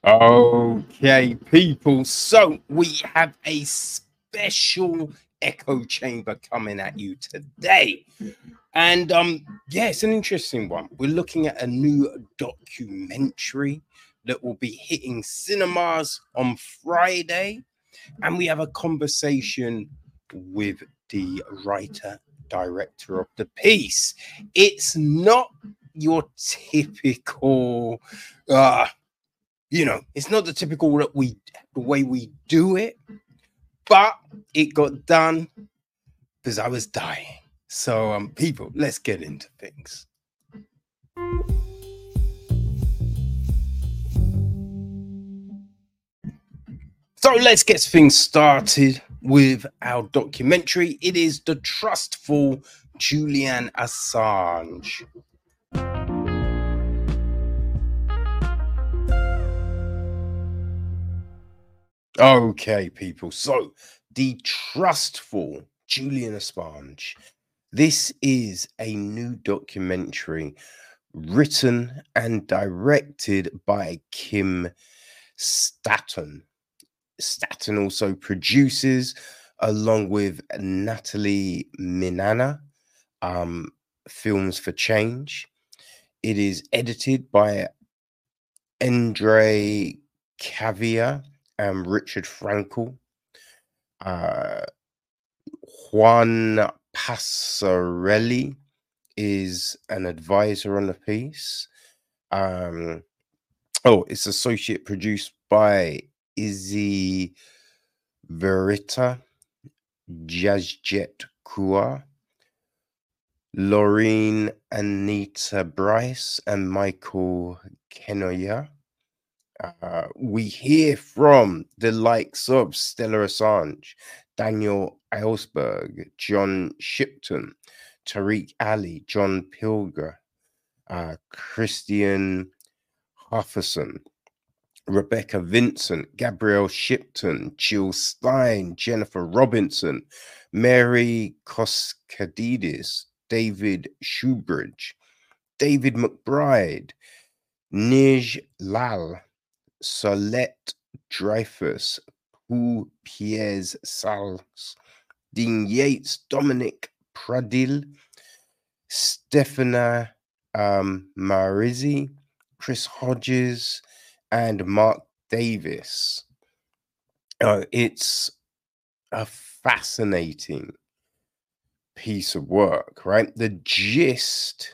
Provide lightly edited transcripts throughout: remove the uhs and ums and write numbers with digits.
Okay, people. So we have a special echo chamber coming at you today. And yeah, it's an interesting one. We're looking at a new documentary that will be hitting cinemas on Friday. And we have a conversation with the writer director of the piece. It's not your typical it's not the typical the way we do it, but it got done because I was dying. So people, let's get into things. So let's get things started with our documentary. It is The Trustful Julian Assange. Okay, people. So, The Trustful Julian Assange. This is a new documentary written and directed by Kim Staton. Staton also produces, along with Natalie Minana, um, Films for Change. It is edited by Andre Cavia and Richard Frankel. Uh, Juan Passarelli is an advisor on the piece. It's associate produced by Izzy Verita, Jazjet Kua, Laureen Anita Bryce, and Michael Kenoya. We hear from the likes of Stella Assange, Daniel Ellsberg, John Shipton, Tariq Ali, John Pilger, Christian Hufferson, Rebecca Vincent, Gabrielle Shipton, Jill Stein, Jennifer Robinson, Mary Koskadidis, David Shoebridge, David McBride, Nij Lal, Solette Dreyfus, Paul Piers Sals, Dean Yates, Dominic Pradil, Stefana Marizzi, Chris Hodges, and Mark Davis. It's a fascinating piece of work, right? The gist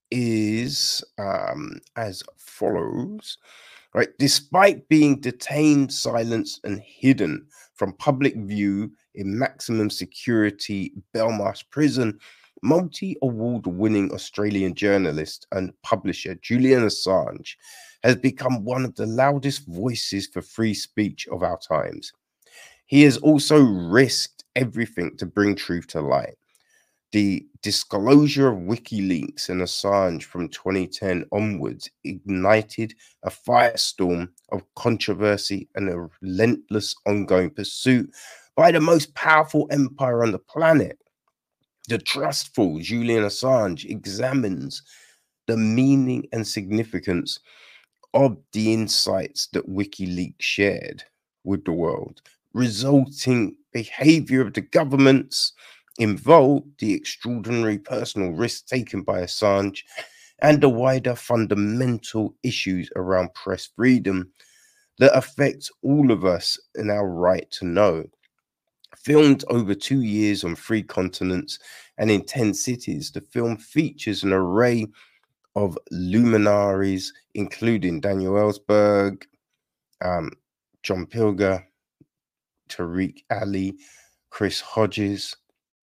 is as follows, right? Despite being detained, silenced, and hidden from public view in maximum security Belmarsh prison, multi-award winning Australian journalist and publisher Julian Assange has become one of the loudest voices for free speech of our times. He has also risked everything to bring truth to light. The disclosure of WikiLeaks and Assange from 2010 onwards ignited a firestorm of controversy and a relentless ongoing pursuit by the most powerful empire on the planet. The trustful Julian Assange examines the meaning and significance of the insights that WikiLeaks shared with the world, resulting behavior of the governments involved, the extraordinary personal risks taken by Assange, and the wider fundamental issues around press freedom that affect all of us and our right to know. Filmed over 2 years on 3 continents and in 10 cities, the film features an array of luminaries, including Daniel Ellsberg, John Pilger, Tariq Ali, Chris Hodges,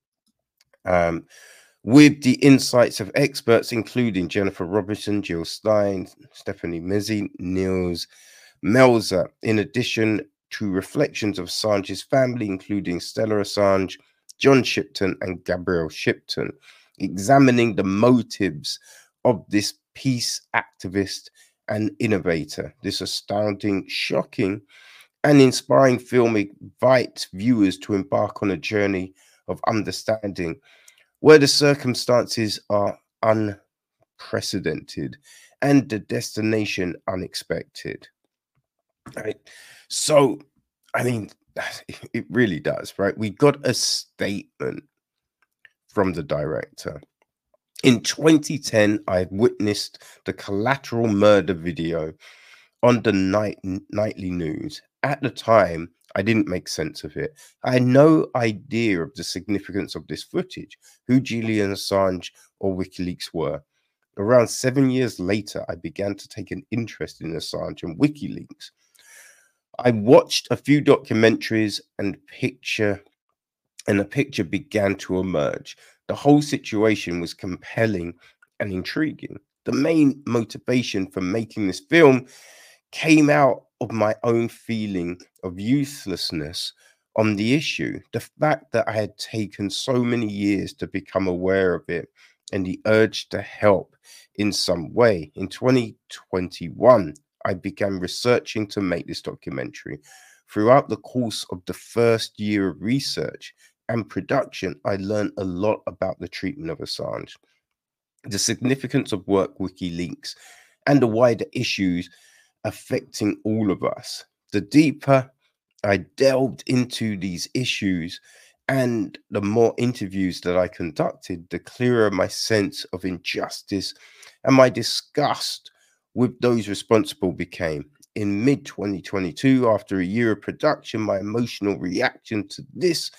with the insights of experts including Jennifer Robinson, Jill Stein, Stephanie Mizzi, Niels Melzer, in addition to reflections of Assange's family, including Stella Assange, John Shipton, and Gabrielle Shipton, examining the motives of this peace activist and innovator. This astounding, shocking, and inspiring film invites viewers to embark on a journey of understanding where the circumstances are unprecedented and the destination unexpected. Right. So, I mean, it really does, right? We got a statement from the director. In 2010, I witnessed the collateral murder video on the nightly news. At the time, I didn't make sense of it. I had no idea of the significance of this footage, who Julian Assange or WikiLeaks were. Around 7 years later, I began to take an interest in Assange and WikiLeaks. I watched a few documentaries and a picture began to emerge. The whole situation was compelling and intriguing. The main motivation for making this film came out of my own feeling of uselessness on the issue. The fact that I had taken so many years to become aware of it and the urge to help in some way. In 2021, I began researching to make this documentary. Throughout the course of the first year of research and production, I learned a lot about the treatment of Assange, the significance of work WikiLeaks, and the wider issues affecting all of us. The deeper I delved into these issues and the more interviews that I conducted, the clearer my sense of injustice and my disgust with those responsible became. In mid 2022, after a year of production, my emotional reaction to this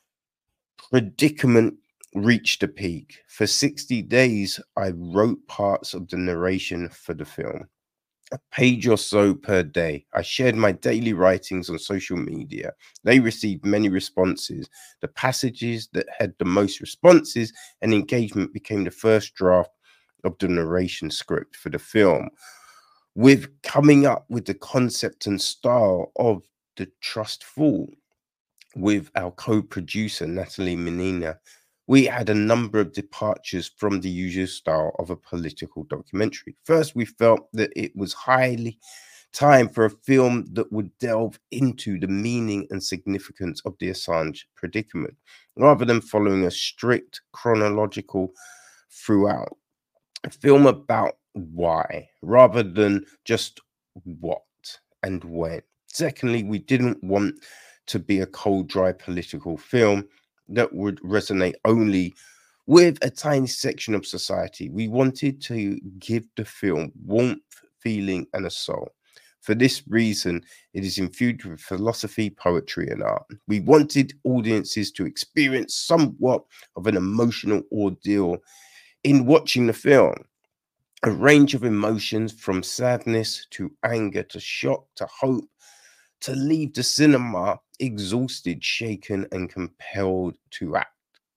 predicament reached a peak. For 60 days, I wrote parts of the narration for the film, a page or so per day. I shared my daily writings on social media. They received many responses. The passages that had the most responses and engagement became the first draft of the narration script for the film, with coming up with the concept and style of the Trust Fall with our co-producer Natalie Menina. We had a number of departures from the usual style of a political documentary. First, we felt that it was highly time for a film that would delve into the meaning and significance of the Assange predicament, rather than following a strict chronological throughout. A film about why, rather than just what and when. Secondly, we didn't want to be a cold, dry political film that would resonate only with a tiny section of society. We wanted to give the film warmth, feeling, and a soul. For this reason, it is infused with philosophy, poetry, and art. We wanted audiences to experience somewhat of an emotional ordeal in watching the film. A range of emotions from sadness to anger to shock to hope, to leave the cinema exhausted, shaken, and compelled to act.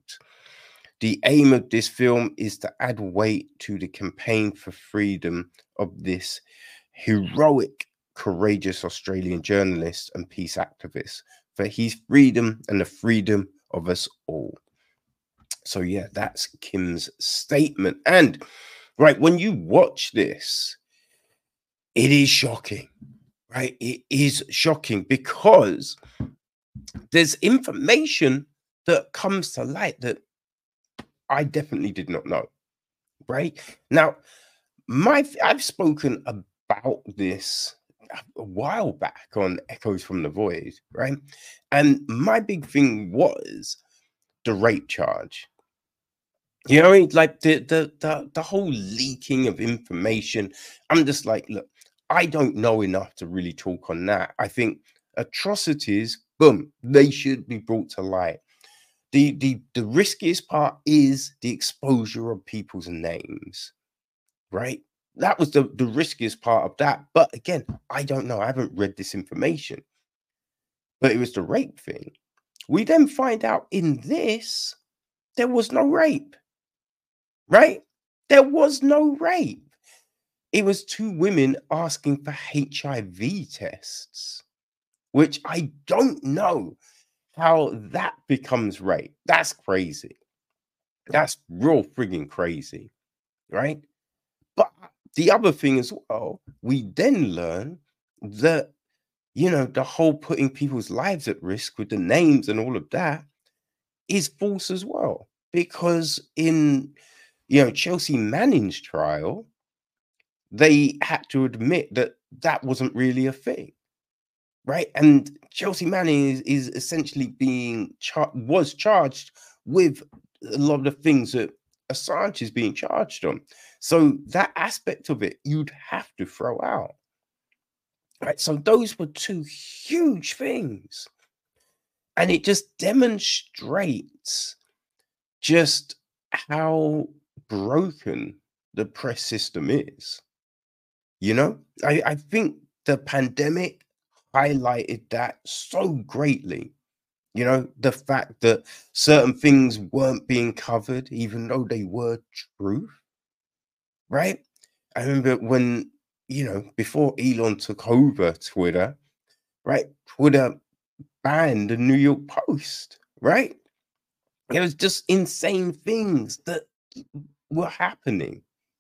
The aim of this film is to add weight to the campaign for freedom of this heroic, courageous Australian journalist and peace activist, for his freedom and the freedom of us all. So, yeah, that's Kim's statement. And right, when you watch this, it is shocking, right? It is shocking because there's information that comes to light that I definitely did not know, right? Now, I've spoken about this a while back on Echoes from the Void, right? And my big thing was the rape charge. You know, what I mean? Like the whole leaking of information. I'm just like, look, I don't know enough to really talk on that. I think atrocities, boom, they should be brought to light. The riskiest part is the exposure of people's names, right? That was the riskiest part of that. But again, I don't know. I haven't read this information. But it was the rape thing. We then find out in this there was no rape, right? There was no rape. It was two women asking for HIV tests, which I don't know how that becomes rape. That's crazy. That's real frigging crazy, right? But the other thing as well, we then learn that, you know, the whole putting people's lives at risk with the names and all of that is false as well. Because in, you know, Chelsea Manning's trial, they had to admit that that wasn't really a thing. right? And Chelsea Manning is essentially was charged with a lot of the things that Assange is being charged on. So that aspect of it, you'd have to throw out. Right. So those were two huge things. And it just demonstrates just how broken the press system is. I think the pandemic highlighted that so greatly. The fact that certain things weren't being covered, even though they were truth, right? I remember when, before Elon took over Twitter, right? Twitter banned the New York Post, right? It was just insane things that were happening.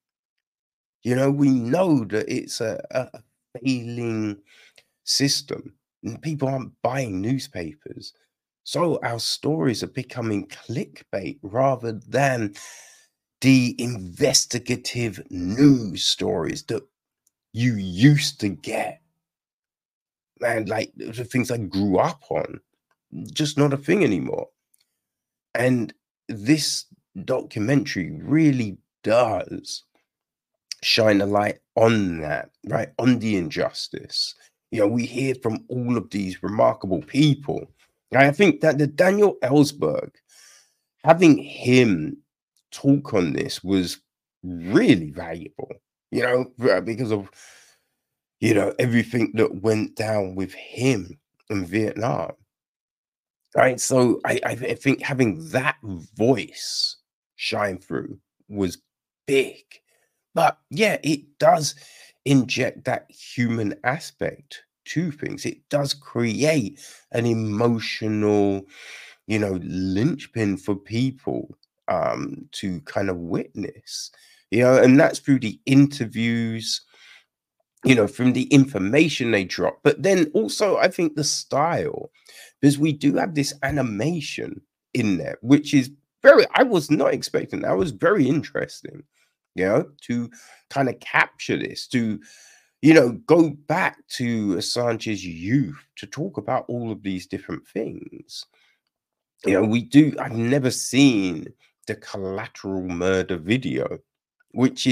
We know that it's a failing system and people aren't buying newspapers. So our stories are becoming clickbait rather than the investigative news stories that you used to get. And like the things I grew up on, just not a thing anymore. And this documentary really does shine a light on that, right? On the injustice. We hear from all of these remarkable people. And I think that the Daniel Ellsberg, having him talk on this was really valuable, because of, everything that went down with him in Vietnam. Right. So I think having that voice shine through was big. But yeah, it does inject that human aspect to things. It does create an emotional, linchpin for people to kind of witness, and that's through the interviews, from the information they drop. But then also, I think the style, because we do have this animation in there, which is I was not expecting that. Was very interesting, to kind of capture this, to, go back to Assange's youth to talk about all of these different things. I've never seen the collateral murder video, which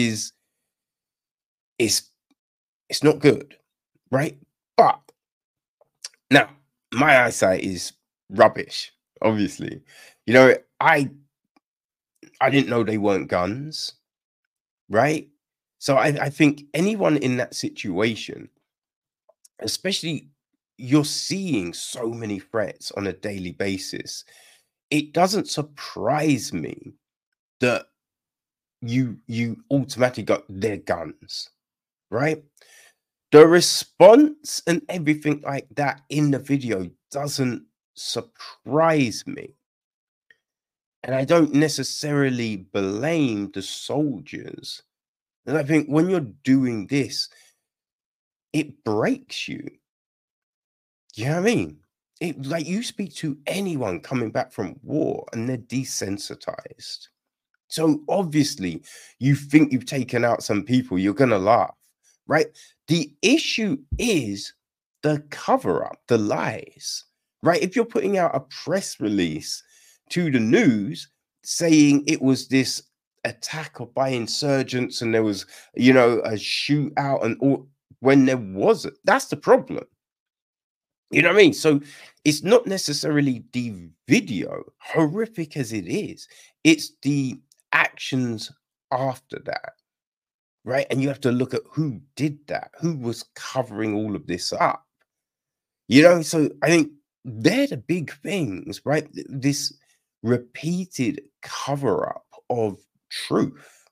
is it's not good, right? But now my eyesight is rubbish, obviously. You know, I I didn't know they weren't guns, right? So I think anyone in that situation, especially you're seeing so many threats on a daily basis, it doesn't surprise me that you automatically got their guns, right? The response and everything like that in the video doesn't surprise me. And I don't necessarily blame the soldiers. And I think when you're doing this, it breaks you. You know what I mean? It like you speak to anyone coming back from war and they're desensitized. So obviously, you think you've taken out some people, you're gonna laugh, right? The issue is the cover up, the lies, right? If you're putting out a press release to the news saying it was this attack by insurgents and there was, a shootout and all when there wasn't, that's the problem. You know what I mean? So it's not necessarily the video, horrific as it is, it's the actions after that, right? And you have to look at who did that, who was covering all of this up, So I think they're the big things, right? This repeated cover up of truth.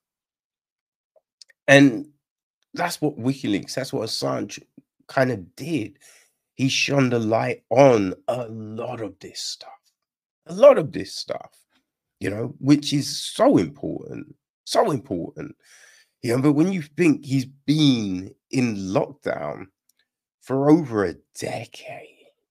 And that's what WikiLeaks, that's what Assange kind of did. He shone the light on a lot of this stuff, a lot of this stuff, which is so important, so important. But when you think he's been in lockdown for over a decade,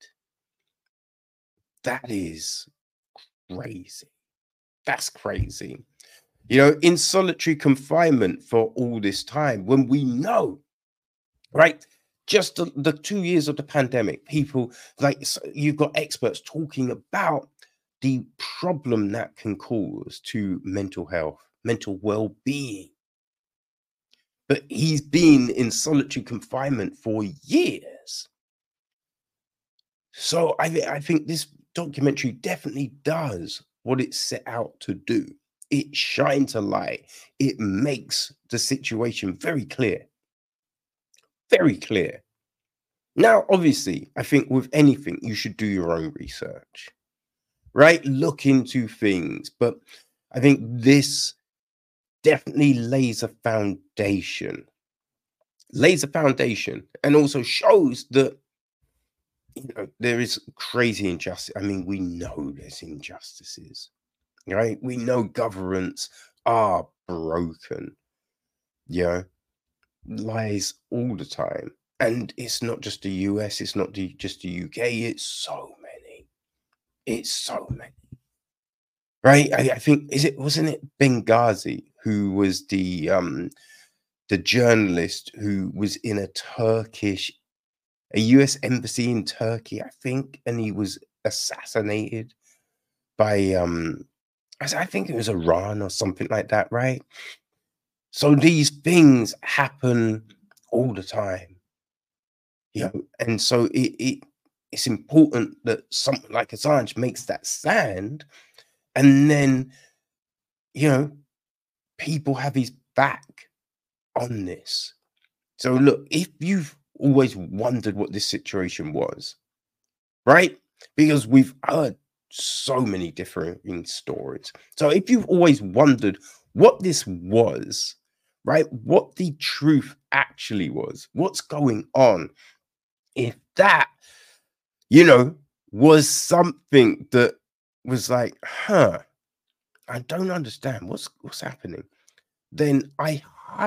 that is crazy. That's crazy. In solitary confinement for all this time, when we know, right? Just the 2 years of the pandemic, people like you've got experts talking about the problem that can cause to mental health, mental well-being. But he's been in solitary confinement for years. So I think this documentary definitely does what it set out to do. It shines a light. It makes the situation very clear. Very clear. Now, obviously, I think with anything, you should do your own research, right? Look into things. But I think this definitely lays a foundation, and also shows that, there is crazy injustice. I mean, we know there's injustices, right? We know governments are broken, yeah, lies all the time. And it's not just the US, it's not just the UK, it's so many. It's so many. Right? I think wasn't it Benghazi who was the journalist who was in a US embassy in Turkey, I think, and he was assassinated by I think it was Iran or something like that, right? So these things happen all the time, and so it's important that something like Assange makes that stand, and then you know people have his back on this. So look, if you've always wondered what this situation was, right? Because we've heard so many differing stories. So if you've always wondered what this was, right? What the truth actually was, what's going on, if that, you know, was something that was like, I don't understand what's happening, then I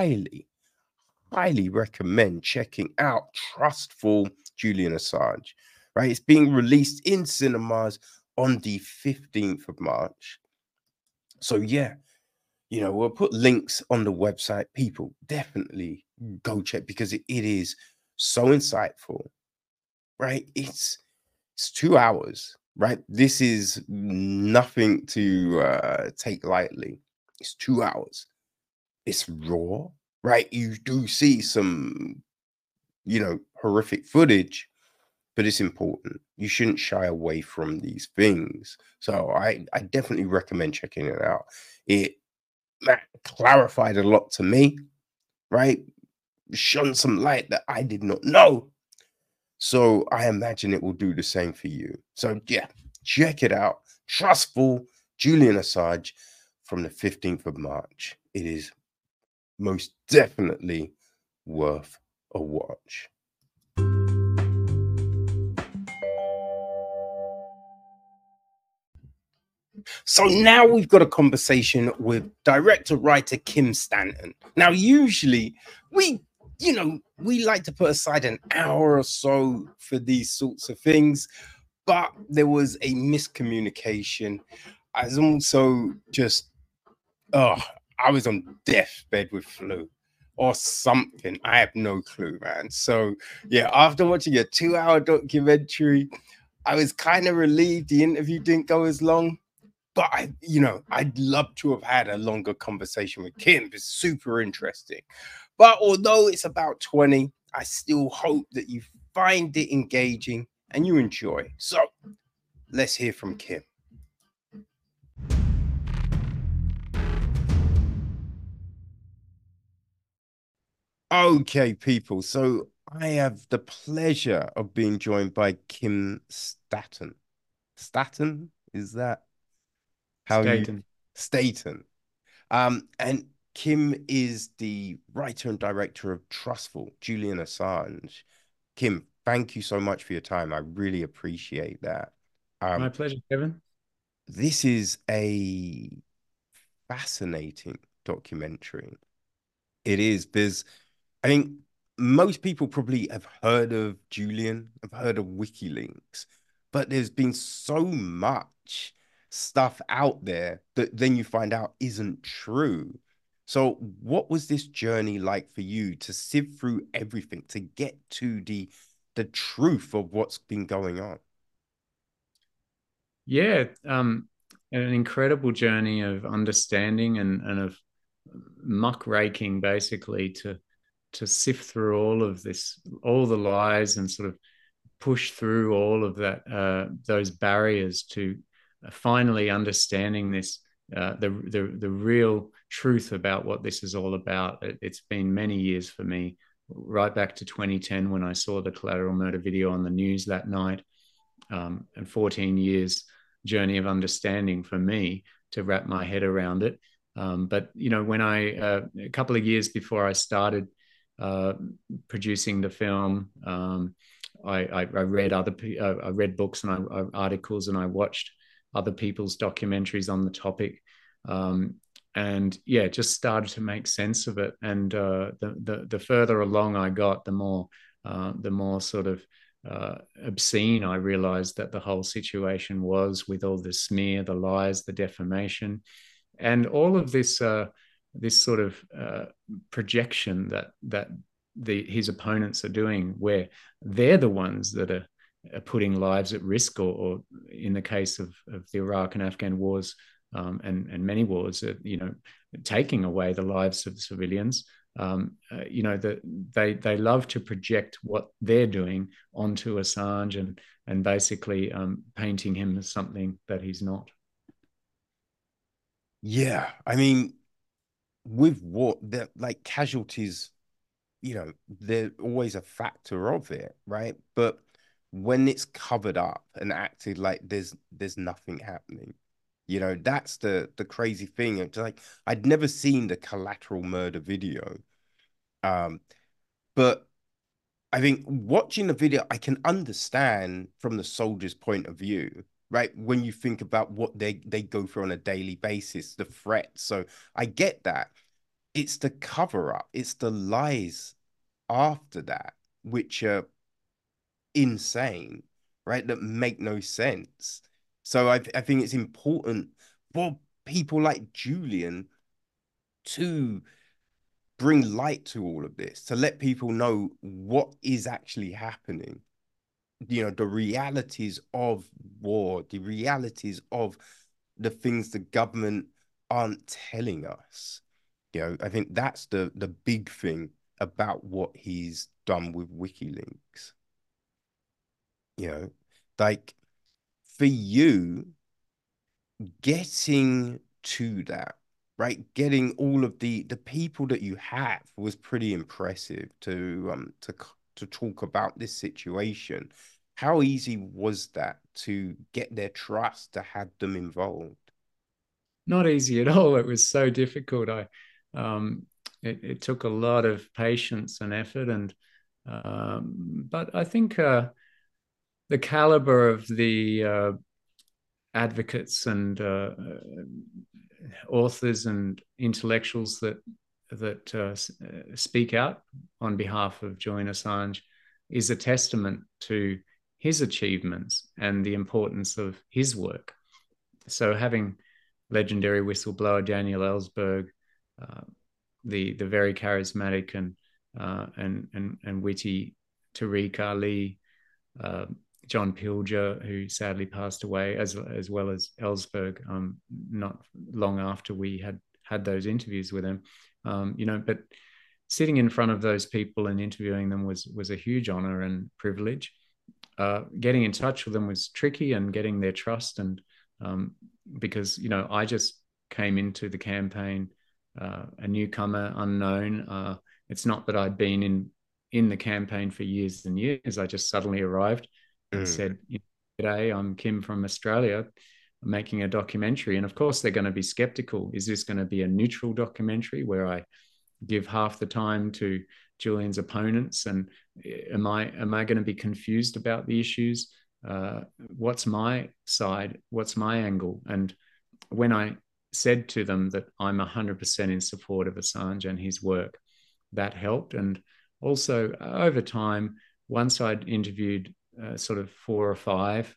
highly recommend checking out Trustful Julian Assange. Right, it's being released in cinemas on the 15th of March. So yeah, we'll put links on the website. People definitely go check, because it is so insightful. Right, it's 2 hours. Right, this is nothing to take lightly. It's 2 hours. It's raw, right? You do see some, horrific footage, but it's important. You shouldn't shy away from these things. So I definitely recommend checking it out. It clarified a lot to me, right? Shone some light that I did not know. So I imagine it will do the same for you. So yeah, check it out. Trustful Julian Assange from the 15th of March. It is most definitely worth a watch. So now we've got a conversation with director writer Kim Stanton. Now, usually we like to put aside an hour or so for these sorts of things, but there was a miscommunication. I was also just, oh, I was on deathbed with flu or something. I have no clue, man. So yeah, after watching a 2-hour documentary, I was kind of relieved the interview didn't go as long. But I'd love to have had a longer conversation with Kim. It's super interesting. But although it's about 20, I still hope that you find it engaging and you enjoy. So let's hear from Kim. Okay, people. So I have the pleasure of being joined by Kim Staton. Staton? Is that how you Staten. Staten? And Kim is the writer and director of Trustful, Julian Assange. Kim, thank you so much for your time. I really appreciate that. My Um, pleasure, Kevin. this is a fascinating documentary. It is. I think most people probably have heard of Julian, have heard of WikiLeaks, but there's been so much stuff out there that then you find out isn't true. So, what was this journey like for you to sift through everything to get to the truth of what's been going on? Yeah, an incredible journey of understanding and of muckraking, basically, to sift through all of this, all the lies, and sort of push through all of that, those barriers to finally understanding this, the real truth about what this is all about. It's been many years for me, right back to 2010 when I saw the collateral murder video on the news that night, and 14 years journey of understanding for me to wrap my head around it. But when a couple of years before I started uh, producing the film, I read I read books and articles, and I watched other people's documentaries on the topic. And yeah, just started to make sense of it. And the further along I got, the more sort of obscene I realized that the whole situation was, with all the smear, the lies, the defamation, and all of this this sort of projection that his opponents are doing, where they're the ones that are putting lives at risk, or in the case of the Iraq and Afghan wars, and many wars, taking away the lives of civilians. They love to project what they're doing onto Assange, and basically painting him as something that he's not. Yeah, I mean, with war, the like casualties, they're always a factor of it, right? But when it's covered up and acted like there's nothing happening, that's the crazy thing. It's like I'd never seen the collateral murder video. Um, but I think watching the video, I can understand from the soldier's point of view, right? When you think about what they go through on a daily basis, the threats. So I get that. It's the cover up, it's the lies after that, which are insane, right? That make no sense. So I think it's important for people like Julian to bring light to all of this, to let people know what is actually happening. The realities of war, the realities of the things the government aren't telling us. I think that's the big thing about what he's done with WikiLeaks. You know, like for you, getting to that, right? Getting all of the people that you have was pretty impressive to talk about this situation. How easy was that to get their trust, to have them involved? Not easy at all. It was so difficult. Um, it took a lot of patience and effort, and but I think the caliber of the advocates and authors and intellectuals that speak out on behalf of Julian Assange is a testament to his achievements and the importance of his work. So having legendary whistleblower Daniel Ellsberg, uh, the very charismatic and witty Tariq Ali, uh, John Pilger, who sadly passed away, as well as Ellsberg, not long after we had those interviews with him. But sitting in front of those people and interviewing them was a huge honor and privilege. Getting in touch with them was tricky, and getting their trust, and because I just came into the campaign a newcomer, unknown. It's not that I'd been in the campaign for years and years. I just suddenly arrived and Mm, said, "G'day, I'm Kim from Australia. I'm making a documentary." And of course, they're going to be skeptical. Is this going to be a neutral documentary where I give half the time to Julian's opponents? And am I going to be confused about the issues? What's my side? What's my angle? And when I said to them that I'm 100% in support of Assange and his work, that helped. And also over time, once I'd interviewed sort of four or five, of the main advocates, and I told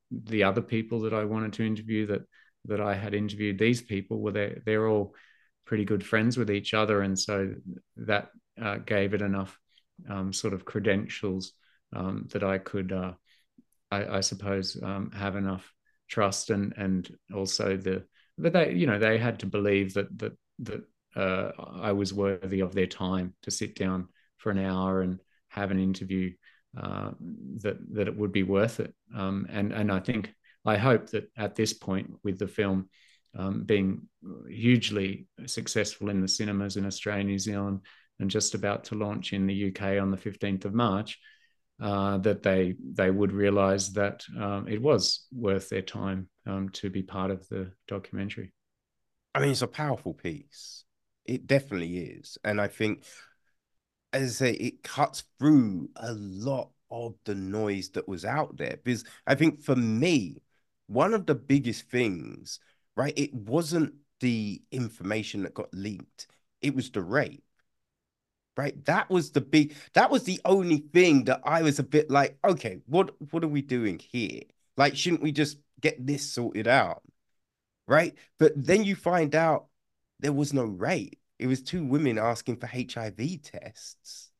the other people that I wanted to interview, that I had interviewed, these people were they're all pretty good friends with each other, and so that gave it enough sort of credentials that I could, I suppose, have enough trust, and also but they had to believe that I was worthy of their time to sit down for an hour and have an interview, that it would be worth it. And I hope that at this point, with the film being hugely successful in the cinemas in Australia, New Zealand, and just about to launch in the UK on the 15th of March, that they would realise that it was worth their time to be part of the documentary. I mean, it's a powerful piece. It definitely is. And I think, as I say, it cuts through a lot of the noise that was out there. Because I think for me, one of the biggest things, right, it wasn't the information that got leaked, it was the rape. Right. That was the only thing that I was a bit like, okay, what are we doing here? Like, shouldn't we just get this sorted out? Right. But then you find out there was no rape. It was two women asking for HIV tests,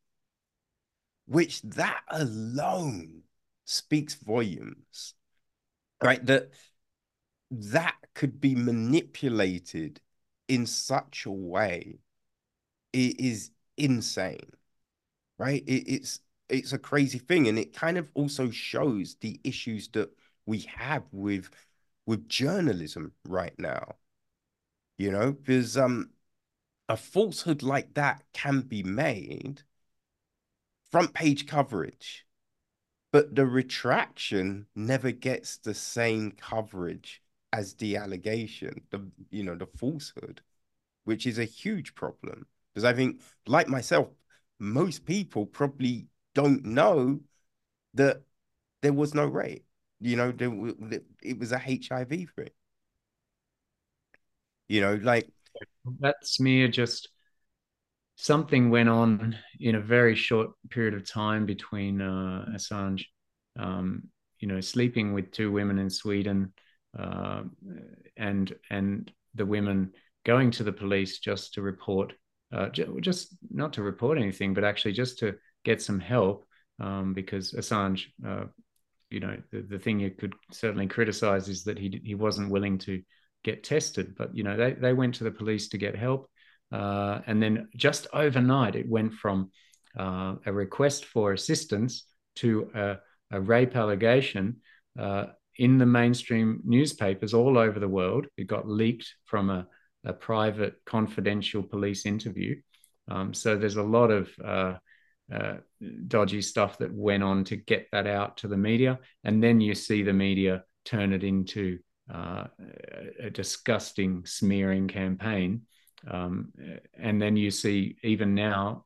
which that alone speaks volumes. Right. That could be manipulated in such a way. It is insane. Right? It's a crazy thing, and it kind of also shows the issues that we have with journalism right now. You know, because a falsehood like that can be made, front page coverage, but the retraction never gets the same coverage as the allegation, the falsehood, which is a huge problem. Because I think, like myself, most people probably don't know that there was no rape. It was a HIV thing. Like, That smear, just something went on in a very short period of time between Assange, um, sleeping with two women in Sweden, uh, and the women going to the police just to report, just not to report anything, but actually just to get some help, because Assange, the thing you could certainly criticize is that he wasn't willing to get tested, but they went to the police to get help. And then just overnight, it went from a request for assistance to a rape allegation in the mainstream newspapers all over the world. It got leaked from a private, confidential police interview. So there's a lot of uh, dodgy stuff that went on to get that out to the media. And then you see the media turn it into a disgusting smearing campaign. And then you see, even now,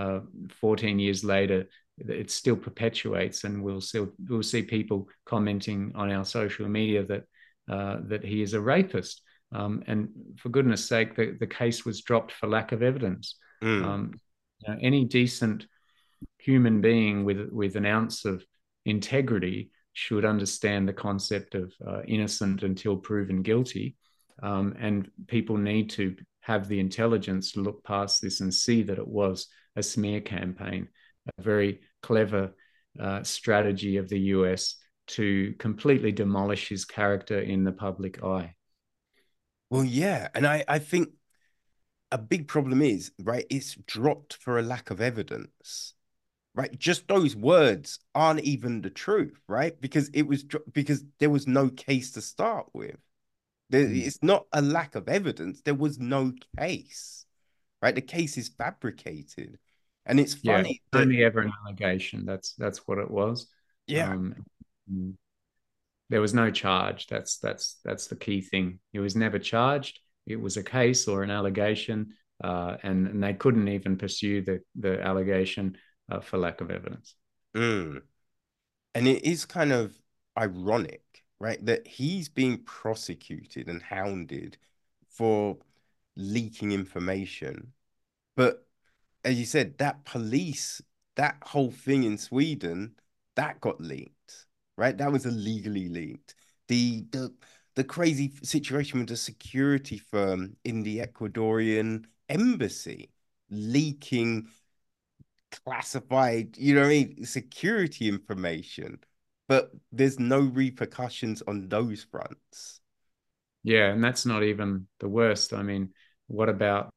14 years later, it still perpetuates, and we'll see people commenting on our social media that he is a rapist. And for goodness sake, the case was dropped for lack of evidence. mm, Any decent human being with an ounce of integrity should understand the concept of innocent until proven guilty. And people need to have the intelligence to look past this and see that it was a smear campaign, a very clever strategy of the US to completely demolish his character in the public eye. well, yeah. And I think a big problem is, right, it's dropped for a lack of evidence. Right? Just those words aren't even the truth, right? Because there was no case to start with. Mm. It's not a lack of evidence. There was no case, right? The case is fabricated. And it's Yeah, funny that, only ever an allegation. That's what it was. yeah, Um, there was no charge. That's the key thing. He was never charged. It was a case or an allegation, and they couldn't even pursue the allegation for lack of evidence. mm. And it is kind of ironic, right? That he's being prosecuted and hounded for leaking information. But as you said, that whole thing in Sweden, that got leaked. right? That was illegally leaked. The crazy situation with the security firm in the Ecuadorian embassy leaking classified, you know what I mean, security information, but there's no repercussions on those fronts. Yeah, and that's not even the worst. I mean, what about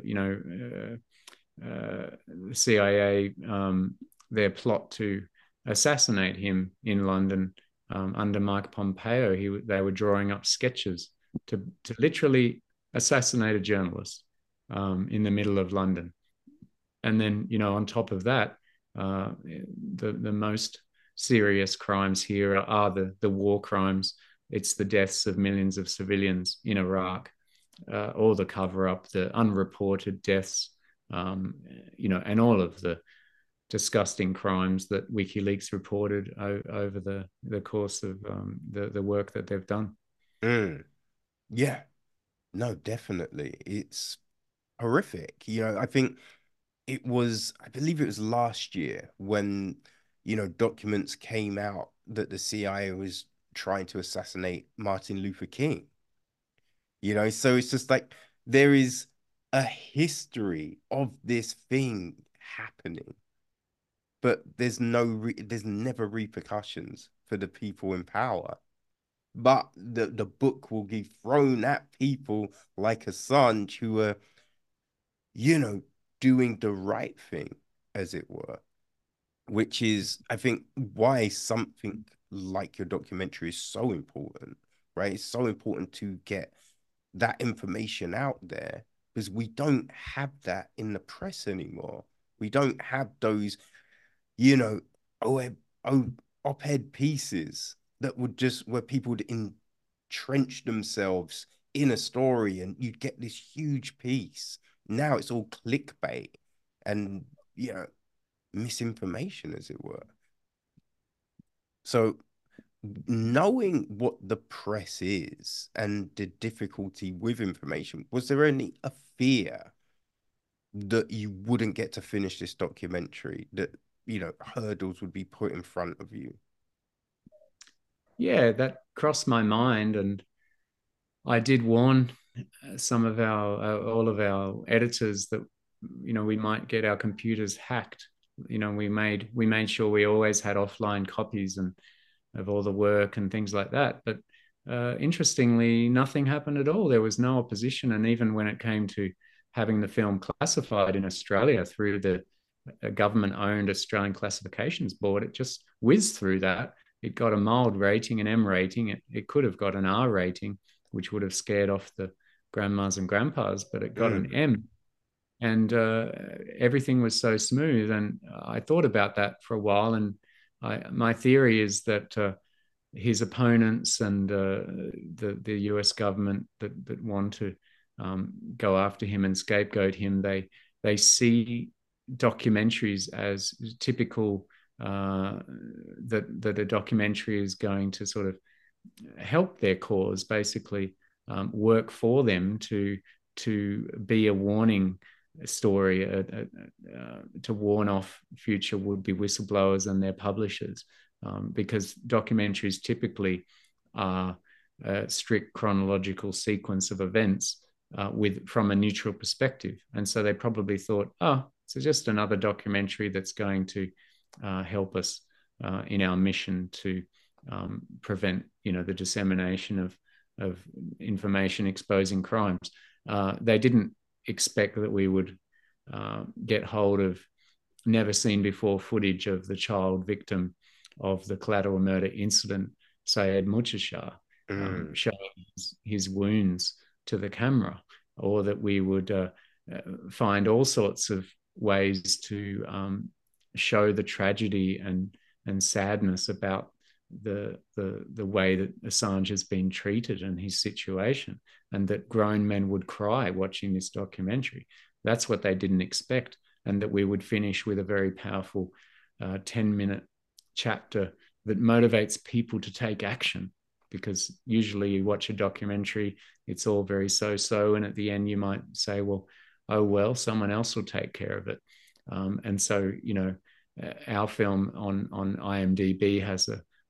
the CIA, their plot to assassinate him in London under Mike Pompeo? They were drawing up sketches to literally assassinate a journalist in the middle of London. And then, on top of that, the most serious crimes here are the war crimes. It's the deaths of millions of civilians in Iraq, all the cover up, the unreported deaths, and all of the disgusting crimes that WikiLeaks reported over the course of the work that they've done. Mm, yeah, no, definitely. It's horrific. I think I believe it was last year when, documents came out that the CIA was trying to assassinate Martin Luther King. So it's just like there is a history of this thing happening, but there's never repercussions for the people in power. But the book will be thrown at people like Assange who are, you know, doing the right thing, as it were, which is, I think, why something like your documentary is so important, right? It's so important to get that information out there because we don't have that in the press anymore. We don't have those, you know, oh, oh, op-ed pieces that would just where people would entrench themselves in a story and you'd get this huge piece. Now it's all clickbait and, you know, misinformation, as it were. So knowing what the press is and the difficulty with information, was there any a fear that you wouldn't get to finish this documentary, that, hurdles would be put in front of you? Yeah, that crossed my mind, and I did warn some of all of our editors that we might get our computers hacked. We made sure we always had offline copies and of all the work and things like that. But interestingly, nothing happened at all. There was no opposition, and even when it came to having the film classified in Australia through the government-owned Australian Classifications Board, it just whizzed through that. It got a mild rating, an M rating. It could have got an R rating, which would have scared off the grandmas and grandpas, but it got an M. And everything was so smooth. And I thought about that for a while. And my theory is that his opponents and the US government that want to go after him and scapegoat him, they see documentaries as typical, that a documentary is going to sort of help their cause, basically work for them to be a warning story, to warn off future would-be whistleblowers and their publishers, because documentaries typically are a strict chronological sequence of events from a neutral perspective. And so they probably thought, oh, it's just another documentary that's going to help us in our mission to prevent, the dissemination of information exposing crimes. They didn't expect that we would get hold of never seen before footage of the child victim of the collateral murder incident, Syed Muchashah, showing his wounds to the camera, or that we would find all sorts of ways to show the tragedy and sadness about the way that Assange has been treated and his situation, and that grown men would cry watching this documentary. That's what they didn't expect, and that we would finish with a very powerful 10-minute chapter that motivates people to take action. Because usually you watch a documentary, it's all very so-so, and at the end you might say, well, oh well, someone else will take care of it. And so, our film on IMDb has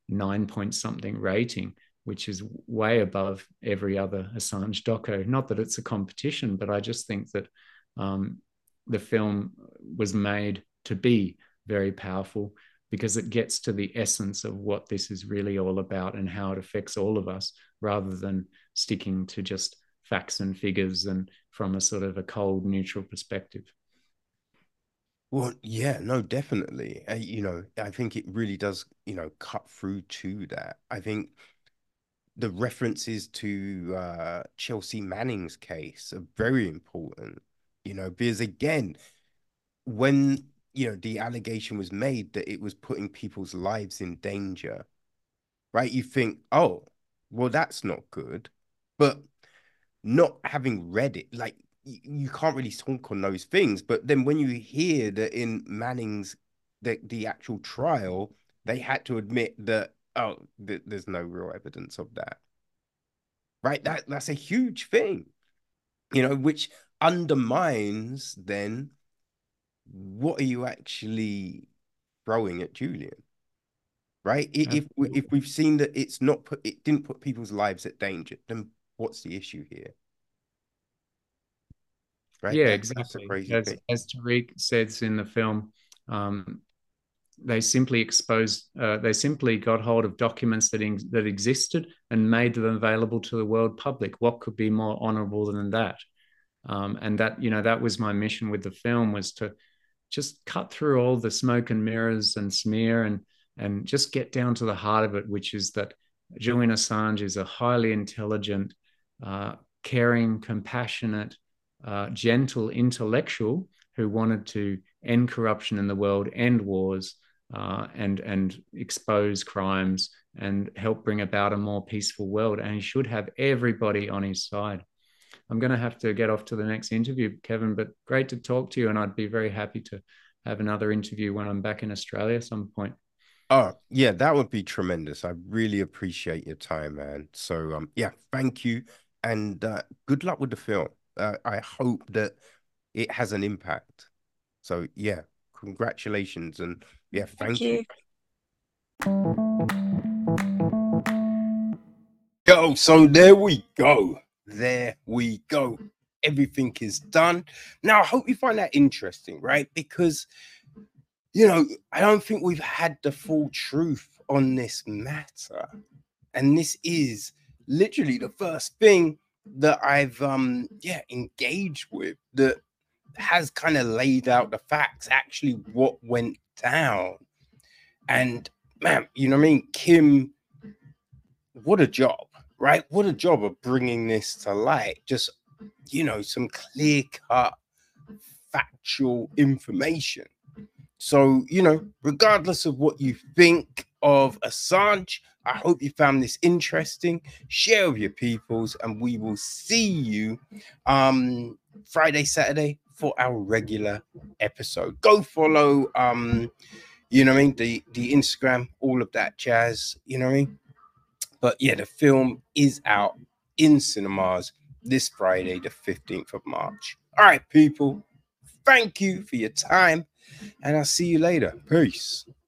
9 point something rating, which is way above every other Assange doco. Not that it's a competition, but I just think that the film was made to be very powerful because it gets to the essence of what this is really all about and how it affects all of us, rather than sticking to just facts and figures and from a sort of a cold, neutral perspective. Well, yeah, no, definitely. I think it really does, cut through to that. I think the references to Chelsea Manning's case are very important, because again, when, the allegation was made that it was putting people's lives in danger, right? You think, oh, well, that's not good. But not having read it, like you can't really talk on those things. But then when you hear that in Manning's the actual trial, they had to admit that, oh, there's no real evidence of that. Right? That's a huge thing, which undermines then what are you actually throwing at Julian? Right? If we've seen that it didn't put people's lives at danger, then what's the issue here? Right? Yeah, That's a exactly. crazy thing. As Tariq says in the film, they simply they simply got hold of documents that existed and made them available to the world public. What could be more honorable than that? And that, that was my mission with the film, was to just cut through all the smoke and mirrors and smear and just get down to the heart of it, which is that Julian Assange is a highly intelligent, caring, compassionate, gentle intellectual who wanted to end corruption in the world, end wars, and expose crimes and help bring about a more peaceful world. And he should have everybody on his side. I'm going to have to get off to the next interview, Kevin, but great to talk to you. And I'd be very happy to have another interview when I'm back in Australia at some point. Oh, yeah, that would be tremendous. I really appreciate your time, man. So, yeah, thank you. And good luck with the film. I hope that it has an impact. So, yeah, congratulations. And yeah, thank you. Yo, so there we go. There we go. Everything is done. Now, I hope you find that interesting, right? Because, I don't think we've had the full truth on this matter. And this is literally the first thing that I've engaged with that has kind of laid out the facts, actually what went down. And man, you know what I mean? Kim, what a job, right? What a job of bringing this to light. Just, some clear cut factual information. So, regardless of what you think of Assange, I hope you found this interesting. Share with your peoples, and we will see you Friday, Saturday for our regular episode. Go follow the Instagram, all of that jazz, But yeah, the film is out in cinemas this Friday, the 15th of March. All right, people. Thank you for your time, and I'll see you later. Peace.